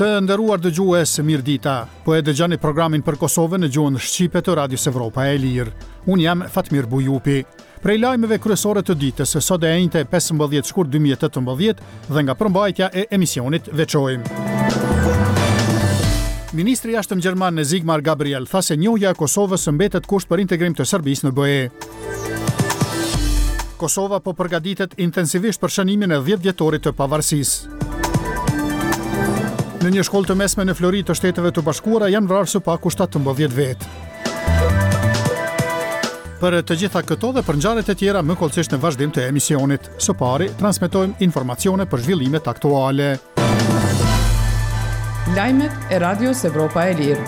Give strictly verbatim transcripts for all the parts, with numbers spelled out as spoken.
Të nderuar dëgjues, mirëdita. Po e dëgjoni programin për Kosovën në gjuhën shqipe të Radios Evropa e Lirë. Unë jam Fatmir Bujupi. Prej lajmeve kryesore të ditës, sot e njëjtë pesëmbëdhjetë shkurt dy mijë e tetëmbëdhjetë dhe nga përmbajtja e emisionit veçojmë. Ministri i jashtëm gjerman Sigmar Gabriel tha se njohja e Kosovës mbetet kusht për integrim të Serbisë në B E. Kosova po përgatitet intensivisht për shënimin e dhjetë vjetorit të pavarësisë. Në një shkollë të mesme në Flori të Shteteve të Bashkuara janë vrarë së paku shtatëmbëdhjetë vetë. Për të gjitha këto dhe për ngjarjet e tjera më kollësisht në vazhdim të emisionit. Së pari, transmetojmë informacione për zhvillimet aktuale. Lajmet e Radios Evropa e Lirë.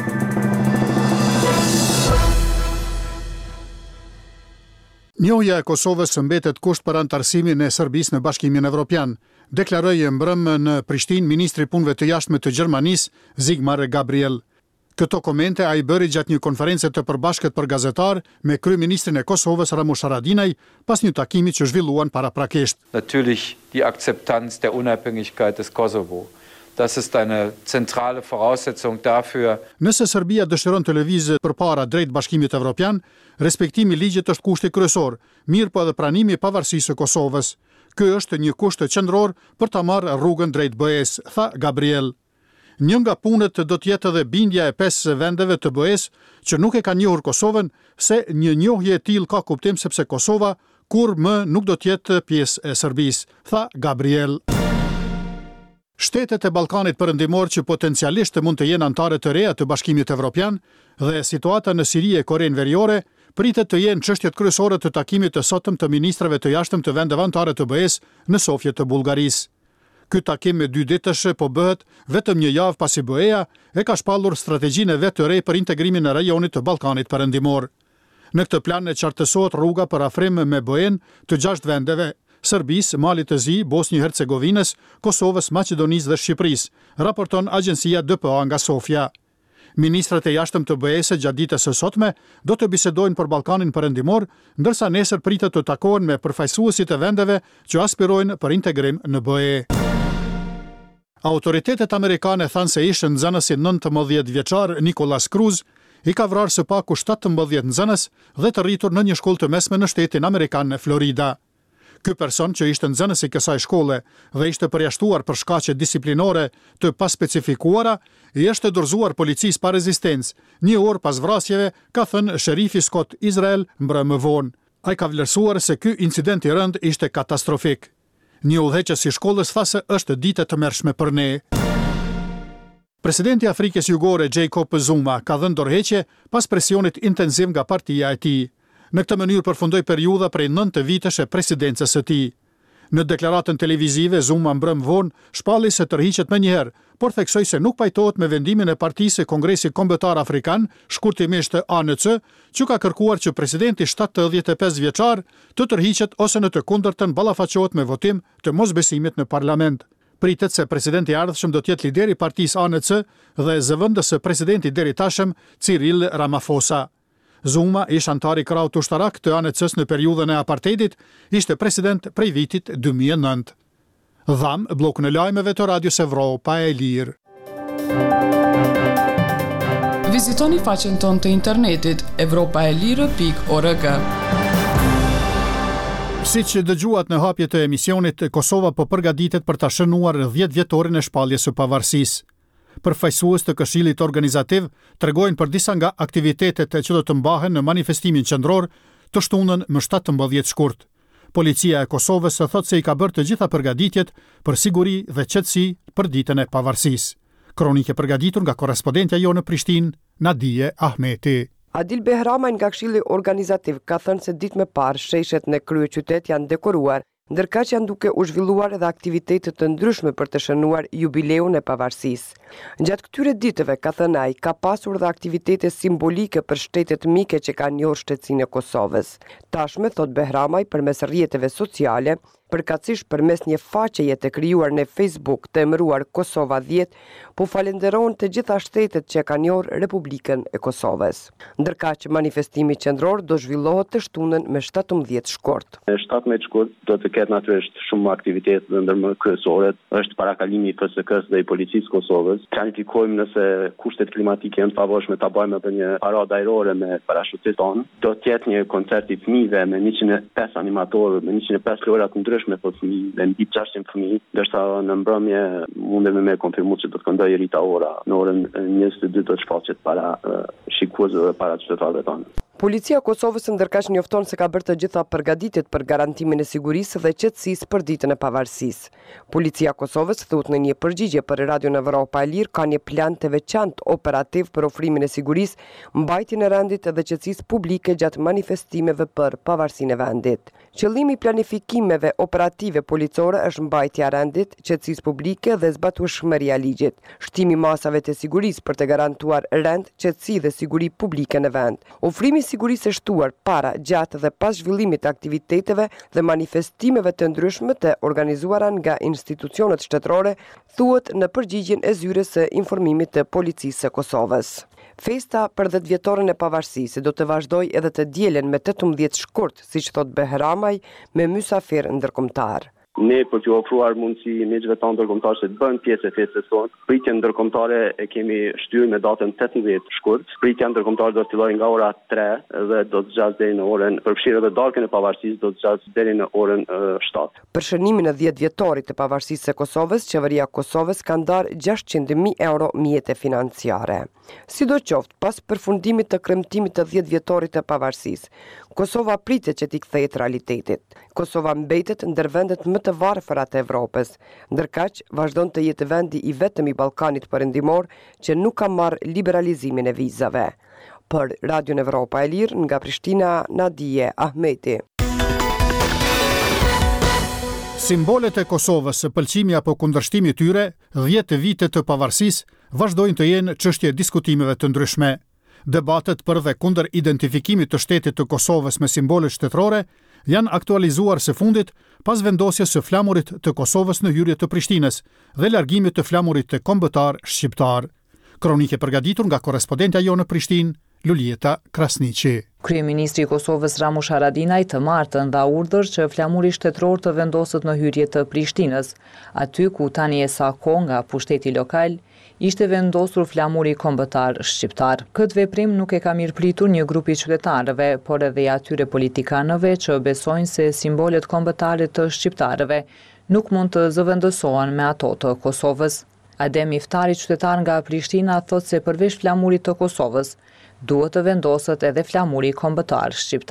Njohja e Kosovës mbetet kusht për antarësimin e Serbisë në Bashkimin Evropian, deklaroi mbrëm në Prishtinë ministri i punëve të jashtme të Gjermanisë Sigmar Gabriel. Këto komente ai bëri gjatë një konference të përbashkët për gazetar me kryeministrin e Kosovës Ramush Haradinaj pas një takimi që zhvilluan paraprakisht. Natürlich die Akzeptanz der Unabhängigkeit des Kosovo. Das ist eine zentrale Voraussetzung dafür. Nëse Serbia dëshiron të lëvizë përpara drejt Bashkimit Evropian, respektimi i ligjit është kushti kryesor, mirë po edhe pranimi i pavarësisë së Kosovës. Ky është një kusht qendror për ta marrë rrugën drejt B E-s, tha Gabriel. Një nga punët do të jetë edhe bindja e pesë vendeve të B E-s që nuk e kanë njohur Kosovën, se një njohje e tillë ka kuptim sepse Kosova kur më nuk do të jetë pjesë e Serbisë, tha Gabriel. Shtetet e Ballkanit Perëndimor që potencialisht mund të jenë anëtare të reja të Bashkimit Evropian dhe situata në Siri e Korenë Veriore pritet të jenë çështjet kryesore të takimit të sotëm të ministrave të jashtëm të vendeve anëtare të B E-s në Sofje të Bullgarisë. Ky takim me dy ditësh po bëhet vetëm një javë pasi B E-ja e ka shpallur strategjinë e vet të re për integrimin e rajonit të Ballkanit Perëndimor. Në këtë plan e qartësohet rruga për afrim me B E-n të gjashtë vendeve: Serbisë, Malit të Zi, Bosnjë-Hercegovinës, Kosovës, Maqedonisë dhe Shqipërisë, raporton agjencia D P A nga Sofja. Ministrat e jashtëm të B E-s gjatë ditës së sotme do të bisedojnë për Ballkanin Perëndimor, ndërsa nesër pritet të takohen me përfaqësuesit e vendeve që aspirojnë për integrim në B E. Autoritetet amerikane thanë se ish nxënësi nëntëmbëdhjetë vjeçar Nicholas Cruz i ka vrarë së paku shtatëmbëdhjetë nxënës dhe të rritur në një shkollë të mesme në shtetin amerikan Florida. Ky person që ishte nxënës i kësaj shkolle dhe ishte përjashtuar për shkaqe disiplinore të paspecifikuara, i është dorëzuar policisë pa rezistencë, një orë pas vrasjeve, ka thënë sherifi Scott Israel mbrëm më vonë. Ai ka vlerësuar se ky incident i rënd ishte katastrofik. Një udhëheqës i shkollës tha se është ditë e tmerrshme për ne. Presidenti i Afrikës Jugore Jacob Zuma ka dhënë dorëheqje pas presionit intensiv nga partia e tij. Në këtë mënyrë përfundoi periudha prej nëntë vitesh e presidencës së tij. Në deklaratën televizive, Zuma mbrëm vonë shpalli se tërhiqet menjëherë, por theksoi se nuk pajtohet me vendimin e partisë së Kongresit Kombëtar Afrikan, shkurtimisht A N C, që ka kërkuar që presidenti shtatëdhjetë e pesë vjeçar të tërhiqet ose në të kundërtën ballafaqohet me votim të mosbesimit në parlament. Pritet se presidenti i ardhshëm do të jetë lideri i partisë A N C dhe zëvendës së presidentit deri tashëm Cyril Ramaphosa. Zuma, ish antar i krahut ushtarak të A N C-s në periudhën e apartheidit, ishte president prej vitit dy mijë e nëntë. Dham, blokun e lajmeve të Radios Evropa e Lirë. Vizitoni faqen tonë të internetit evropaelire pikë org. Siç dëgjuat në hapje të emisionit, Kosova po përgatitet për ta shënuar dhjetë vjetorin e shpalljes së pavarësisë. Përfaqësues të Këshillit Organizativ tregojnë për disa nga aktivitetet që do të mbahen në manifestimin qendror të shtunën më shtatëmbëdhjetë shkurt. Policia e Kosovës thotë se i ka bërë të gjitha përgatitjet për siguri dhe qetësi për ditën e pavarësisë. Kronikë përgatitur nga korrespondentja jonë në Prishtinë, Nadije Ahmeti. Adil Behramaj nga Këshilli Organizativ ka thënë se ditë më parë sheshet në kryeqytet janë dekoruar, ndërka që janë duke u zhvilluar edhe aktivitetet të ndryshme për të shënuar jubileun e pavarësisë. Gjatë këtyre ditëve, ka thënë ai, ka pasur dhe aktivitete simbolike për shtetet mike që kanë njohur shtetësinë e Kosovës. Tashme, thot Behramaj, përmes rrjeteve sociale, përkatësisht përmes një faqeje të krijuar në Facebook të emëruar Kosova dhjetë, po falenderon të gjitha shtetet që kanë njohur Republikën e Kosovës. Ndërkaq manifestimi qendror do zhvillohet të shtunën me shtatëmbëdhjetë shkurt. shtatëmbëdhjetë shkurt do të ketë natyrisht shumë aktivitete dhe ndër më kryesorët është parakalimi i F S K-s dhe i policisë Kosovës. Planifikojmë nëse kushtet klimatike janë të favorshme ta bëjmë edhe një paradë ajrore me parashutistë tonë. Do të jetë një koncert i fëmijëve me njëqind e pesë animatorë, me njëqind e pesë lojra të ndryshme për fëmijë, me mbi gjashtëqind fëmijë, ndërsa në mbrëmje mundemi me konfirmuar se do të këndojë Rita Ora në orën njëzet e dy do të shfaqet para uh, shikuesve dhe para qytetarëve tonë. Policia e Kosovës ndërkaq njofton se ka bërë të gjitha përgatitjet për garantimin e sigurisë dhe qetësisë për ditën e pavarësisë. Policia e Kosovës thotë në një përgjigje për Radion Evropa e Lirë ka një plan të veçantë operativ për ofrimin e sigurisë, mbajtjen e rendit dhe qetësisë publike gjatë manifestimeve për pavarësinë e vendit. Qëllimi i planifikimeve operative policore është mbajtja e rendit, qetësisë publike dhe zbatueshmëria e ligjit, shtimi i masave të sigurisë për të garantuar rend, qetësi dhe siguri publike në vend. Ofrimi sigurisë e shtuar para, gjatë dhe pas zhvillimit të aktiviteteve dhe manifestimeve të ndryshme të organizuara nga institucionet shtetërore, thuhet në përgjigjen e zyres së informimit të policisë së Kosovës. Festa për dhjetë vjetorën e pavarësisë do të vazhdojë edhe të dielen me tetëmbëdhjetë shkurt, siç thot Behramaj, me mysafir ndërkombëtar. Ne për t'ju ofruar mundësi miqve tanë ndërkombëtar që të bëjnë pjesë e festës tonë. Pritjen ndërkombëtare e kemi shtyr me datën tetëmbëdhjetë shkurt. Pritja ndërkombëtare do të fillojë nga ora tre dhe do të zgjasë deri në orën, përfshirë edhe darkën e pavarësisë, do të zgjasë deri në orën shtatë. Për shënimin e dhjetë vjetorit të pavarësisë së Kosovës, qeveria e Kosovës ka ndarë gjashtëqind mijë euro mjete financiare. Sidoqoftë, pas përfundimit të kremtimit të dhjetë vjetorit të pavarësisë, Kosova pritet që t'i kthehet realitetit. Kosova mbetet ndër vendet më të varfëra të Evropës, ndërkaq vazhdon të jetë vendi i vetëm i Ballkanit perëndimor që nuk ka marrë liberalizimin e vizave. Për Radion Evropa e Lirë nga Prishtina, Nadije Ahmeti. Simbolet e Kosovës, pëlqimi apo kundërshtimi i tyre, dhjetë vite të pavarësisë, vazhdojnë të jenë çështje diskutimeve të ndryshme. Debatet për dhe kundër identifikimit të shtetit të Kosovës me simbole shtetërore janë aktualizuar së fundit pas vendosjes së flamurit të Kosovës në hyrje të Prishtinës dhe largimit të flamurit të kombëtar shqiptar. Kronike përgatitur nga korrespondentja jo në Prishtinë, Luljeta Krasniqi. Kryeministri i Kosovës Ramush Haradinaj të martën dha urdhër që flamuri shtetëror të vendoset në hyrje të Prishtinës, aty ku tani e sa kohë nga pushteti lokal ishte vendosur flamuri kombëtar shqiptar. Këtë veprim nuk e ka mirëpritur një grup i qytetarëve, por edhe i atyre politikanëve që besojnë se simbolet kombëtare të shqiptarëve nuk mund të zëvendësohen me ato të Kosovës. Adem Iftari, qytetar nga Prishtina, thotë se përveç flamurit të Kosovës, duhet të vendoset edhe flamuri kombëtar shqiptar.